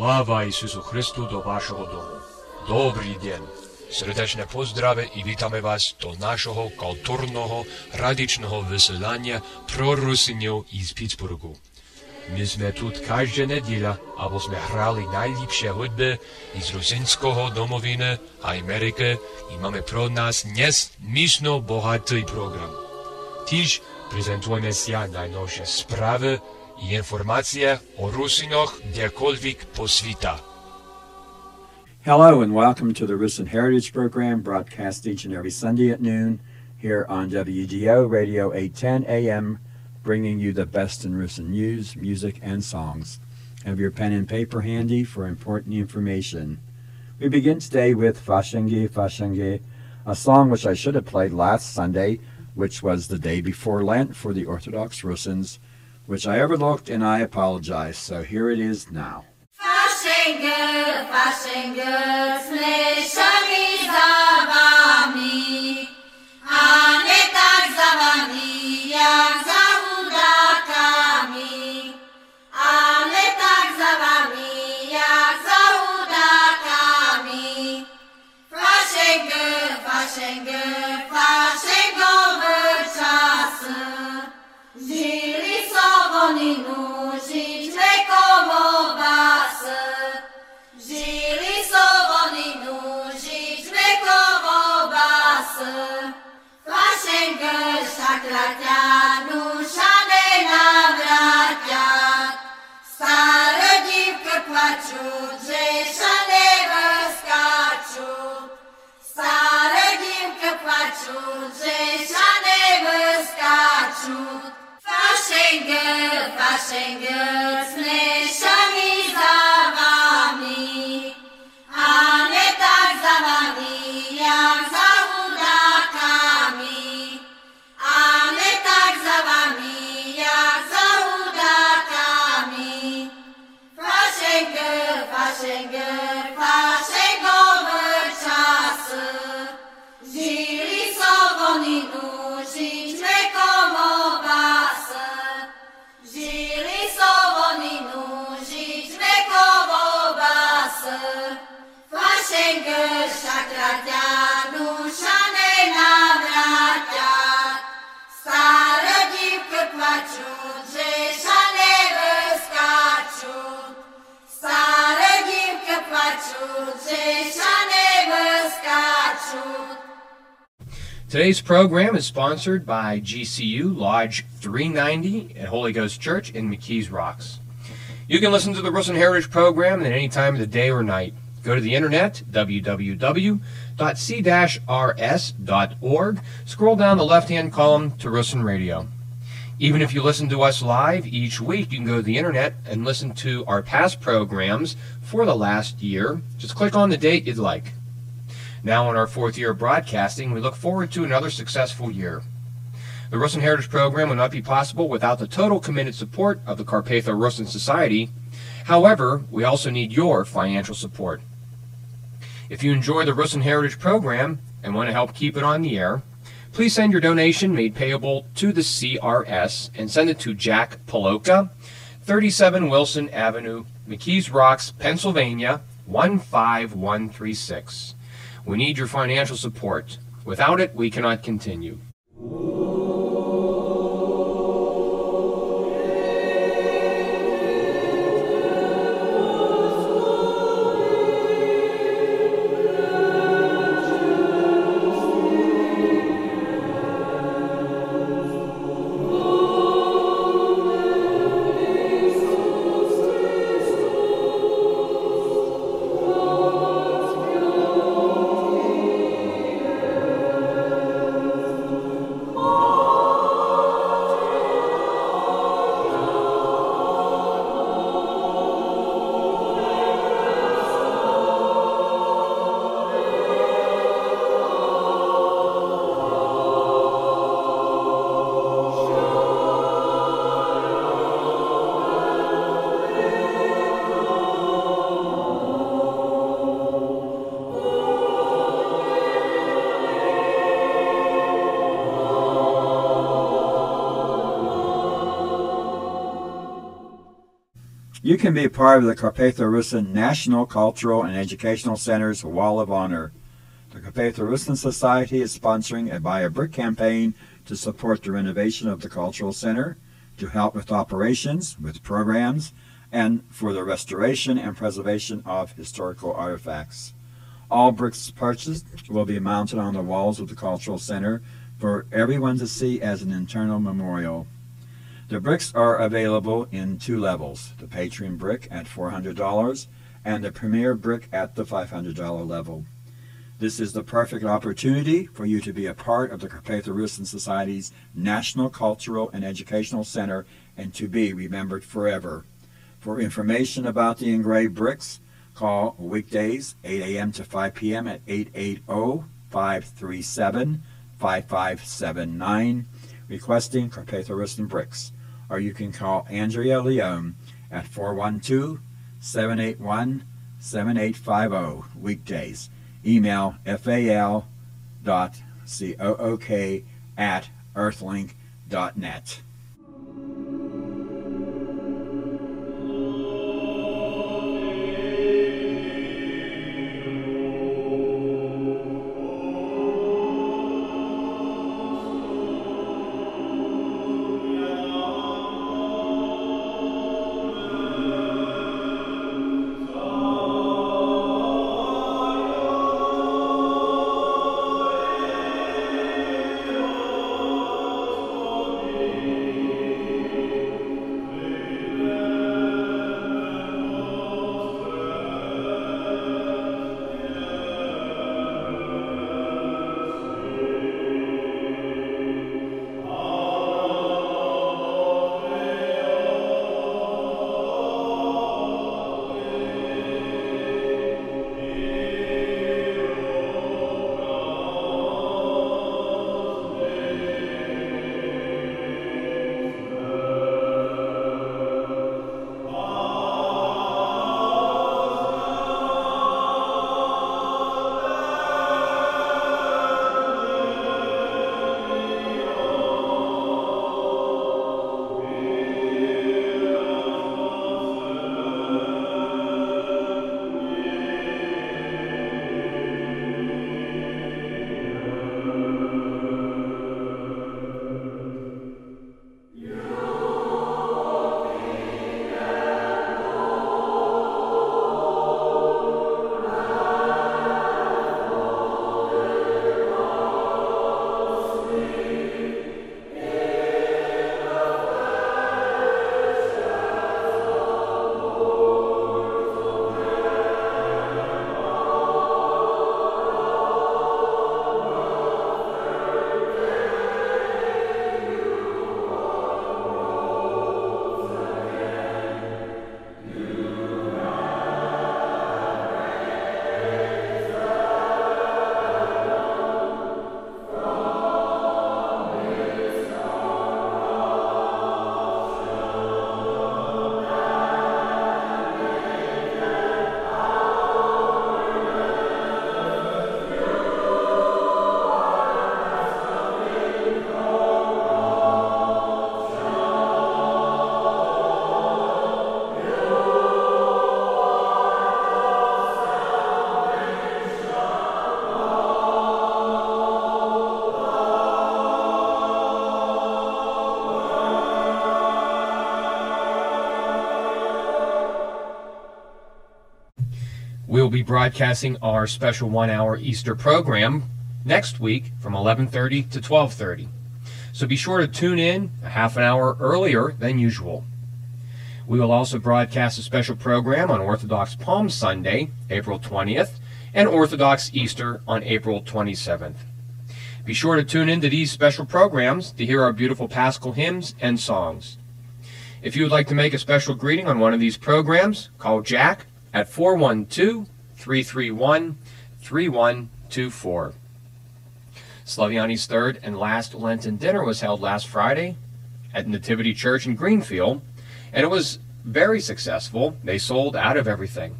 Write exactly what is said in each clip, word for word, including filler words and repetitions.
Slava Isusu Hristu do vašeho domu. Dobrý deň. Srdečne pozdrave i vítame vás do našeho kultúrneho radičného vysielania pro Rusinov iz Pittsburghu. My sme tu každá nedeľa, aby sme hrali najlepšie hudby iz rusinského domoviny a Ameriky i máme pro nás nesmysno bohatý program. Tiež prezentujeme si najnovšie správy i informácie o Rusinoch kdekoľvek po sveta. Hello and welcome to the Rusin Heritage Program, broadcast each and every Sunday at noon here on W G O Radio eight ten A M, bringing you the best in Rusin news, music, and songs. Have your pen and paper handy for important information. We begin today with Fashenge Fashenge, a song which I should have played last Sunday, which was the day before Lent for the Orthodox Rusins, which I overlooked and I apologize. So here it is now. Fashenge, Fashenge, slyšeli za vami, a ne tak za vami, jak za hudákami, a ne tak za vami, jak za hudákami. Fashenge, Fashenge, Fashengowe czasy, žili Słowoninu, żyć vekovo basy. Žili Słowoninu, žiť vekovo basy. Fashenge, šakraťanu, šane navraťat. Staré dívky plačú, že šane vskáču. Staré dívky plačú, že šane vskáču. Fashenge, Fashenge, slyšeli za vami, a ne tak za vami, jak za hudákami, a ne tak za vami, jak za hudákami. Fashenge, Fashenge, Fashengowe czasy, žili Słowoninu, žiť vekovo basy. Žili Słowoninu, žiť vekovo basy. Fashenge, šakraťanu, šane navraťat. Staré dívky plačú, že šane vskáču. Staré dívky plačú, že šane vskáču. Today's program is sponsored by G C U Lodge three ninety at Holy Ghost Church in McKees Rocks. You can listen to the Rusin Heritage Program at any time of the day or night. Go to the internet, w w w dot c dash r s dot org. Scroll down the left-hand column to Rusin Radio. Even if you listen to us live each week, you can go to the internet and listen to our past programs for the last year. Just click on the date you'd like. Now in our fourth year of broadcasting, we look forward to another successful year. The Rusin Heritage Program would not be possible without the total committed support of the Carpatho Rusin Society. However, we also need your financial support. If you enjoy the Rusin Heritage Program and want to help keep it on the air, please send your donation made payable to the C R S and send it to Jack Paloka, thirty-seven Wilson Avenue, McKees Rocks, Pennsylvania, one five one three six. We need your financial support. Without it, we cannot continue. You can be part of the Carpatho-Russin National Cultural and Educational Center's Wall of Honor. The Carpatho-Russin Society is sponsoring a Buy a Brick campaign to support the renovation of the Cultural Center, to help with operations, with programs, and for the restoration and preservation of historical artifacts. All bricks purchased will be mounted on the walls of the Cultural Center for everyone to see as an internal memorial. The bricks are available in two levels, the Patron brick at four hundred dollars and the Premier brick at the five hundred dollars level. This is the perfect opportunity for you to be a part of the Carpatho-Russin Society's National Cultural and Educational Center and to be remembered forever. For information about the engraved bricks, call weekdays eight a m to five p m at eight eight zero, five three seven, five five seven nine, requesting Carpatho-Russin bricks. Or you can call Andrea Leone at four one two, seven eight one, seven eight five zero, weekdays. Email fal dot cook at earthlink dot net. We'll be broadcasting our special one-hour Easter program next week from eleven thirty to twelve thirty. So be sure to tune in a half an hour earlier than usual. We will also broadcast a special program on Orthodox Palm Sunday, April twentieth, and Orthodox Easter on April twenty-seventh. Be sure to tune in to these special programs to hear our beautiful Paschal hymns and songs. If you would like to make a special greeting on one of these programs, call Jack at four one two, three three one, three one two four. Slaviani's third and last Lenten dinner was held last Friday at Nativity Church in Greenfield, and it was very successful. They sold out of everything.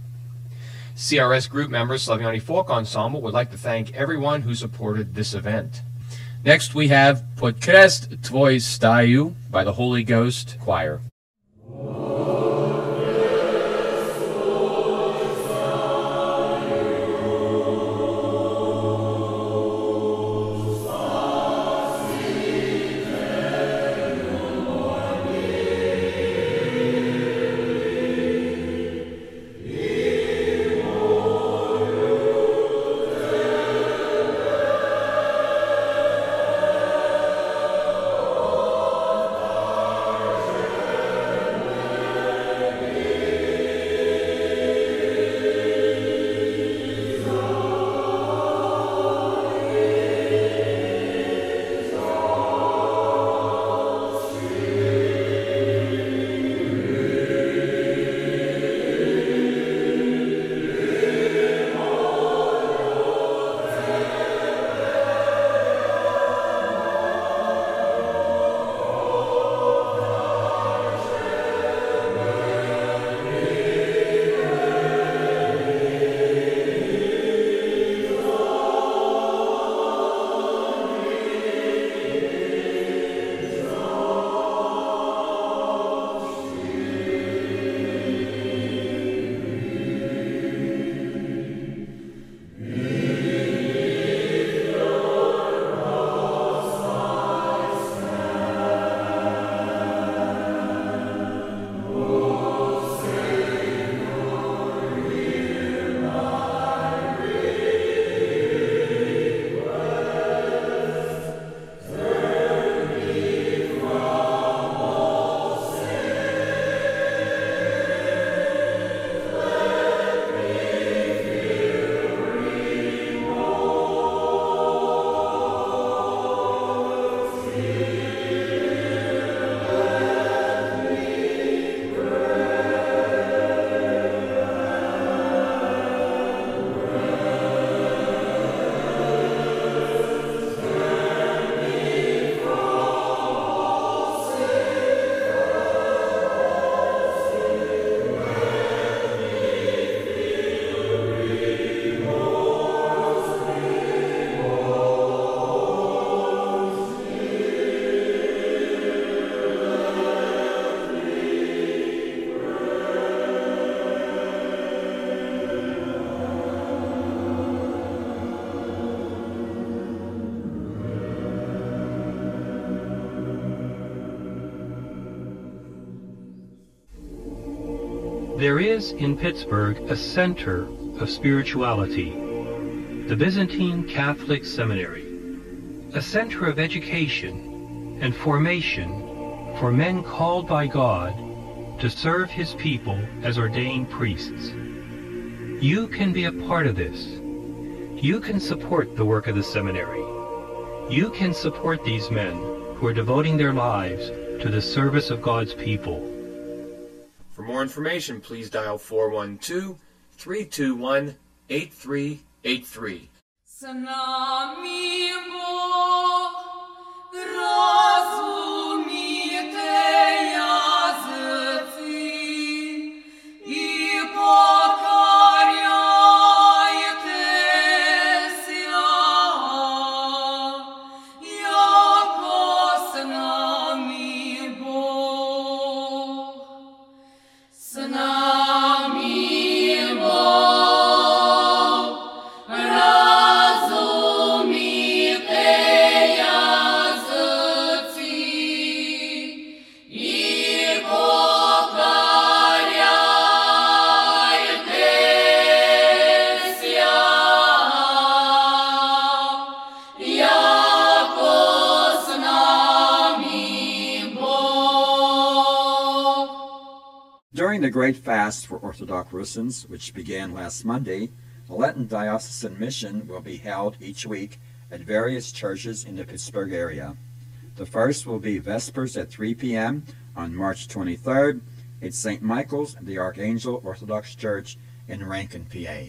C R S group members Slaviani Folk Ensemble would like to thank everyone who supported this event. Next we have Podkrest Tvoj Staju by the Holy Ghost Choir. Oh, There is in Pittsburgh a center of spirituality, the Byzantine Catholic Seminary, a center of education and formation for men called by God to serve his people as ordained priests. You can be a part of this. You can support the work of the seminary. You can support these men who are devoting their lives to the service of God's people. For more information, please dial four one two, three two one, eight three eight three. С нами Бог, разумите языцы и покоряйтесь, яко с нами Бог. С нами Бог, разумите языцы и покоряйтесь, яко с нами Бог. During the Great Fast for Orthodox Russians, which began last Monday, the Lenten Diocesan Mission will be held each week at various churches in the Pittsburgh area. The first will be Vespers at three p.m. on March twenty-third at Saint Michael's, the Archangel Orthodox Church in Rankin, P A.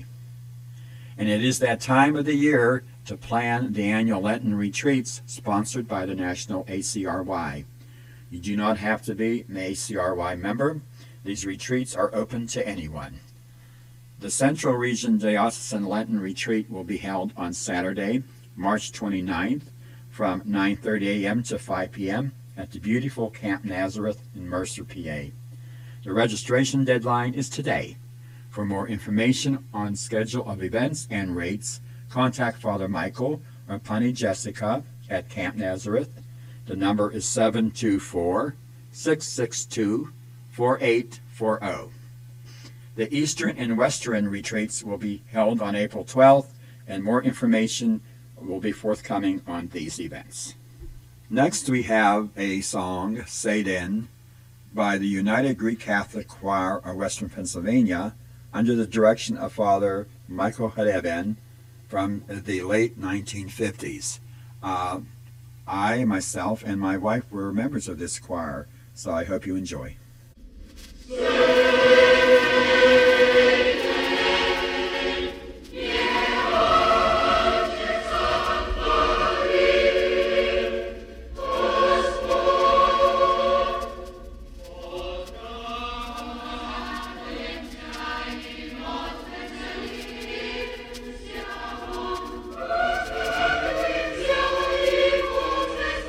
And it is that time of the year to plan the annual Lenten retreats sponsored by the National A C R Y. You do not have to be an A C R Y member. These retreats are open to anyone. The Central Region Diocesan Lenten Retreat will be held on Saturday, March twenty-ninth from nine thirty a.m. to five p.m. at the beautiful Camp Nazareth in Mercer, P A. The registration deadline is today. For more information on schedule of events and rates, contact Father Michael or Pani Jessica at Camp Nazareth. The number is seven two four, six six two, four eight four zero. The Eastern and Western retreats will be held on April twelfth, and more information will be forthcoming on these events. Next, we have a song, Seden, by the United Greek Catholic Choir of Western Pennsylvania, under the direction of Father Michael Hadeven from the late nineteen fifties. Uh, I, myself, and my wife were members of this choir, so I hope you enjoy.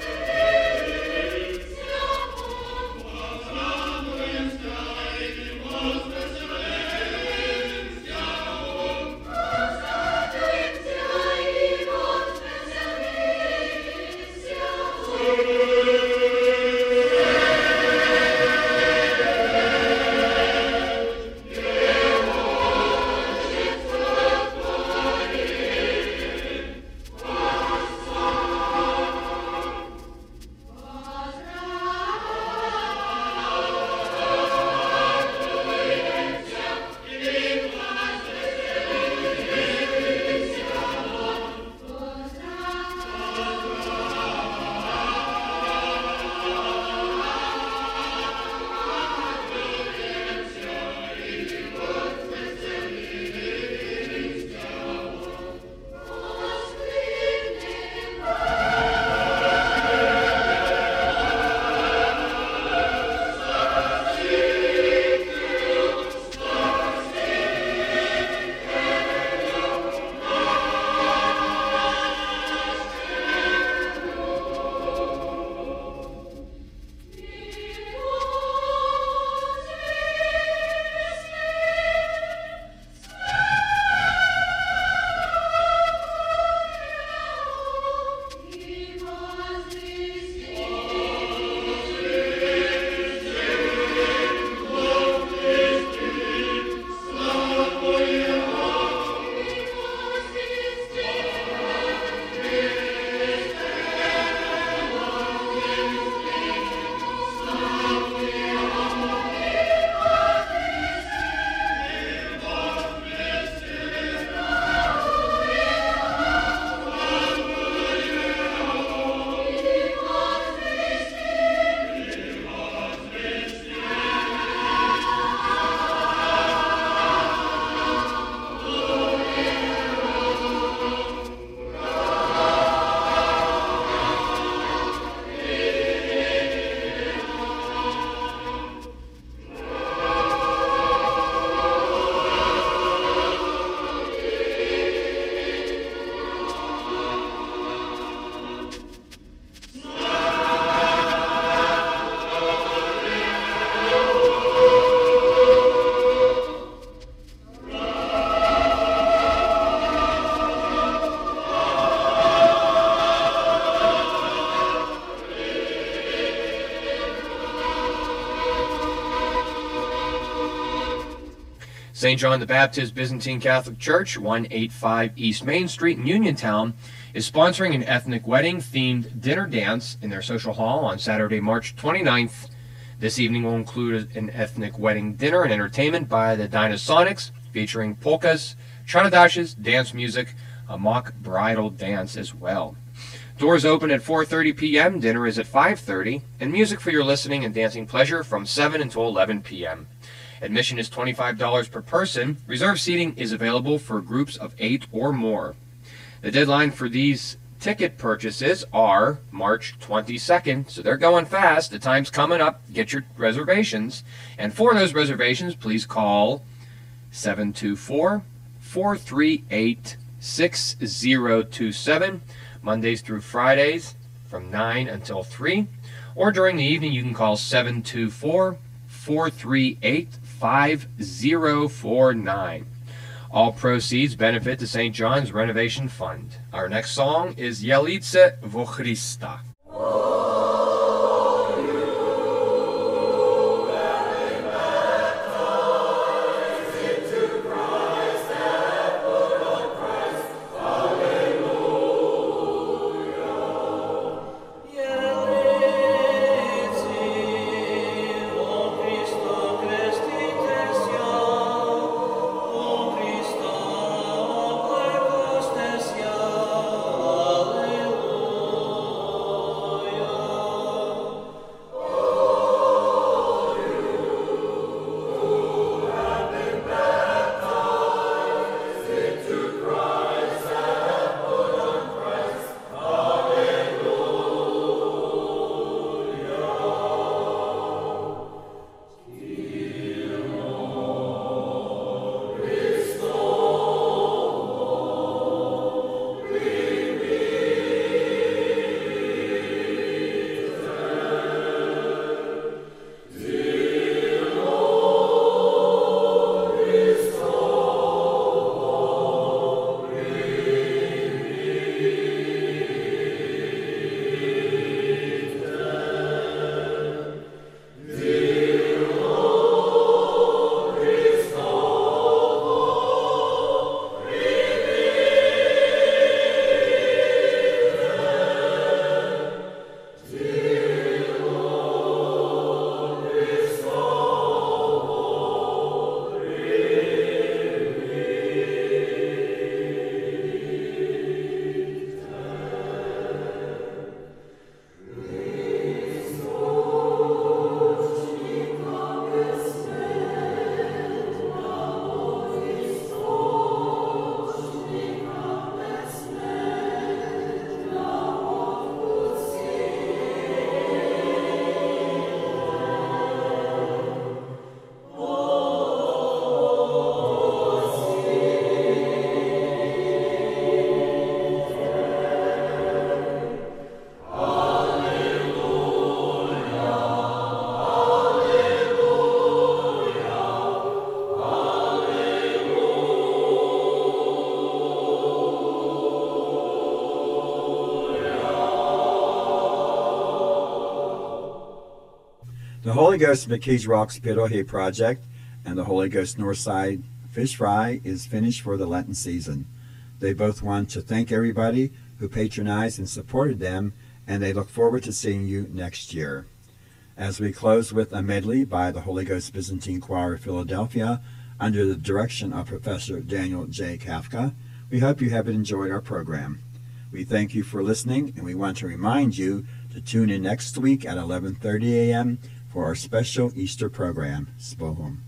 Thank you. Saint John the Baptist Byzantine Catholic Church, one eighty-five East Main Street in Uniontown, is sponsoring an ethnic wedding-themed dinner dance in their social hall on Saturday, March twenty-ninth. This evening will include an ethnic wedding dinner and entertainment by the Dynasonics, featuring polkas, chanadashes, dance music, a mock bridal dance as well. Doors open at four thirty p.m., dinner is at five thirty, and music for your listening and dancing pleasure from seven until eleven p.m. Admission is twenty-five dollars per person. Reserved seating is available for groups of eight or more. The deadline for these ticket purchases are March twenty-second, so they're going fast. The time's coming up. Get your reservations. And for those reservations, please call seven two four, four three eight, six zero two seven, Mondays through Fridays from nine until three. Or during the evening, you can call seven two four, four three eight, five zero four nine. All proceeds benefit the Saint John's Renovation Fund. Our next song is Yelice vo Hrista. The Holy Ghost McKees Rocks Pirohe project and the Holy Ghost Northside Fish Fry is finished for the Lenten season. They both want to thank everybody who patronized and supported them, and they look forward to seeing you next year. As we close with a medley by the Holy Ghost Byzantine Choir of Philadelphia under the direction of Professor Daniel J. Kafka, we hope you have enjoyed our program. We thank you for listening, and we want to remind you to tune in next week at eleven thirty a.m. for our special Easter program, Spohum.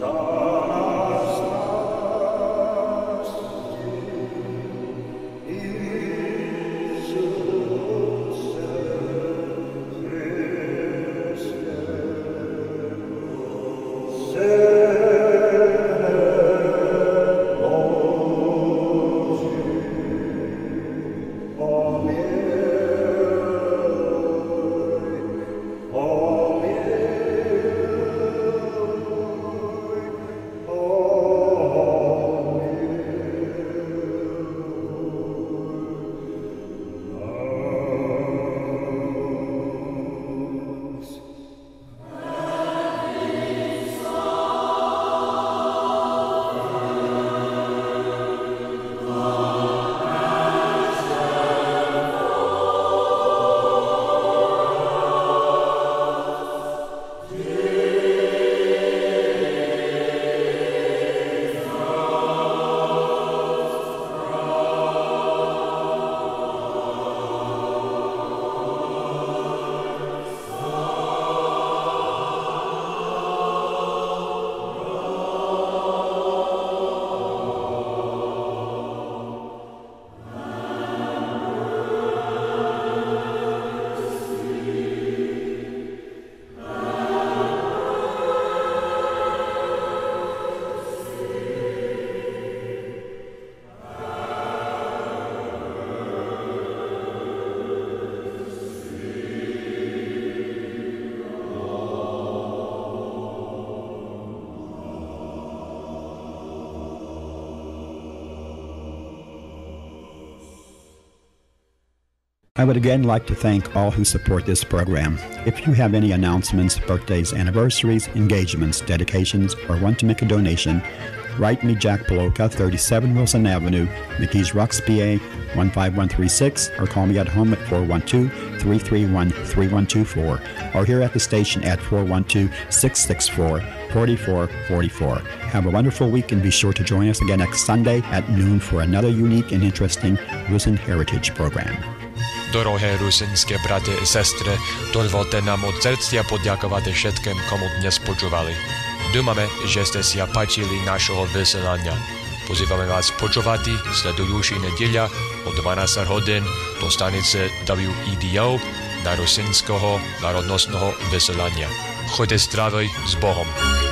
I would again like to thank all who support this program. If you have any announcements, birthdays, anniversaries, engagements, dedications, or want to make a donation, write me Jack Poloka, thirty-seven Wilson Avenue, McKees Rocks, P A one five one three six, or call me at home at four one two, three three one, three one two four, or here at the station at four one two, six six four, four four four four. Have a wonderful week and be sure to join us again next Sunday at noon for another unique and interesting Rusin Heritage program. Дороге русинські брати і сестри, дозвольте нам від серця подякувати všetkým, кому дnes počúvali. Думаме, že ste si páčili našого vysielania. Pozývame vás počúvať sledujúci nedeľa od dvanásť hodín do stanice W E D O na rusinského národnostného vysielania. Choďte zdravý s Bohom.